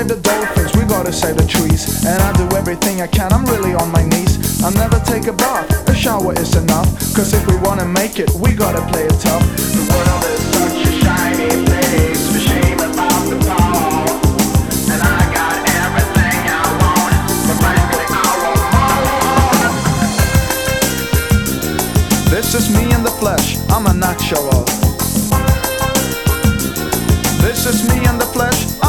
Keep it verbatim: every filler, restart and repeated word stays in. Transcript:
save the dolphins, we gotta save the trees. And I do everything I can, I'm really on my knees. I'll never take a bath, a shower is enough. Cause if we wanna make it, we gotta play it tough. The world is such a shiny place, for shame about the fall. And I got everything I want, but frankly I want more. This is me in the flesh, I'm a not show off. This is me in the flesh.